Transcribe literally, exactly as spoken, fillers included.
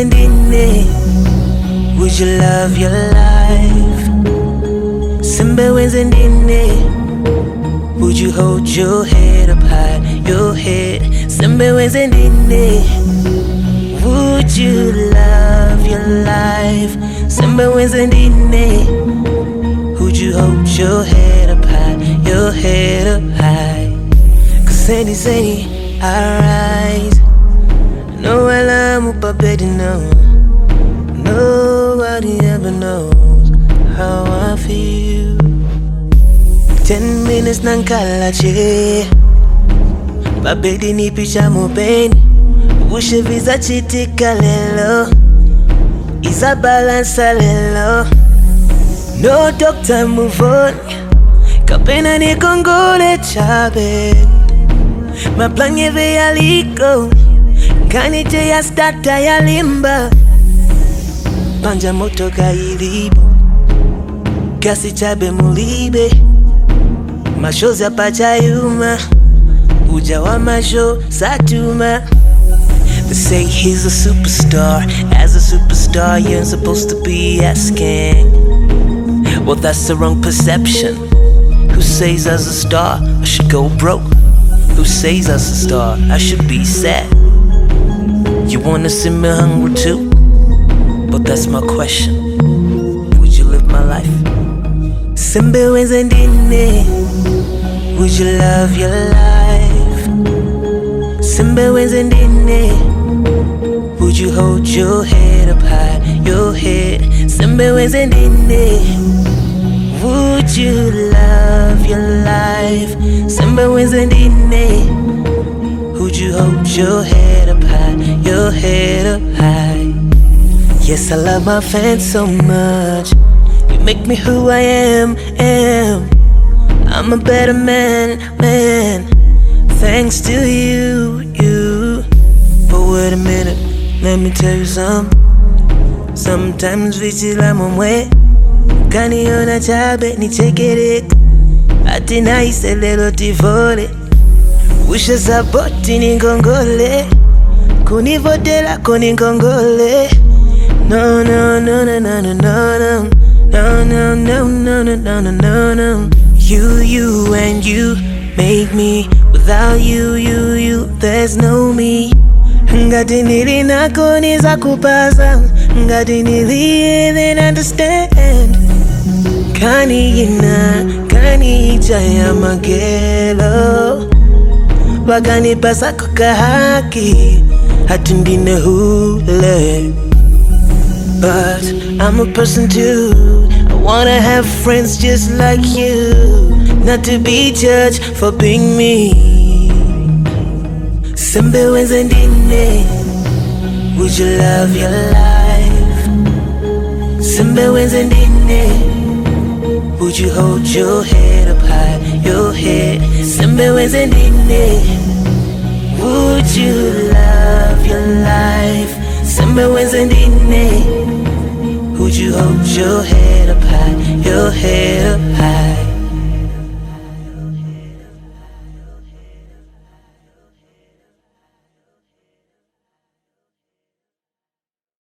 wenzendine, would you love your life? Sembe wenzendine, would you hold your head up high, your head? Sembe wenzendine, would you love your life? Sembe wenzendine, would you hold your head up high, your head up high? Cause any say I rise, no alarm up, I better know. Nobody ever knows how I feel. Ten minutes nankalache, babedi ni picha mupeni. Ushe visa chitika lelo, isa balance lelo. No doctor move on, kapena ni kongole chabe. Maplanye ve yaliko, kanite ya stata ya limba. Panja moto kailibo, kasi chabe mulibe. Mashozi apachayuma, uja wa masho satuma. They say he's a superstar. As a superstar, you ain't supposed to be asking. Well, that's the wrong perception. Who says as a star I should go broke? Who says as a star I should be sad? You wanna see me hungry too? But that's my question. Would you live my life? Sembe wenzendine, would you love your life? Sembe wenzendine, would you hold your head up high, your head? Sembe wenzendine, would you love your life? Sembe wenzendine, would you hold your head up high, your head up high? Yes, I love my fans so much. You make me who I am, am. I'm a better man, man. Thanks to you, you. But wait a minute, let me tell you something. Sometimes vichila mwe kaniona chabe nichekere. Ati naise lelo tivole, wisha sapoti ningongole, kunivotela kuningongole. No, no, no, no, no, no, no, no, no, no, no, no, no, no, no, no. You, you, and you make me. Without you, you, you, there's no me. Ngati nili nako niza kupasa, ngati nili then understand. Kani ina, kani chaya magelo, wakani pasa kuka haki, hatundine hule. But I'm a person too. I wanna have friends just like you, not to be judged for being me. Sembe wenzendine, would you love your life? Sembe wenzendine, would you hold your head up high, your head? Sembe wenzendine, would you love your life? Sembe wenzendine, would you hold your head up high, your head up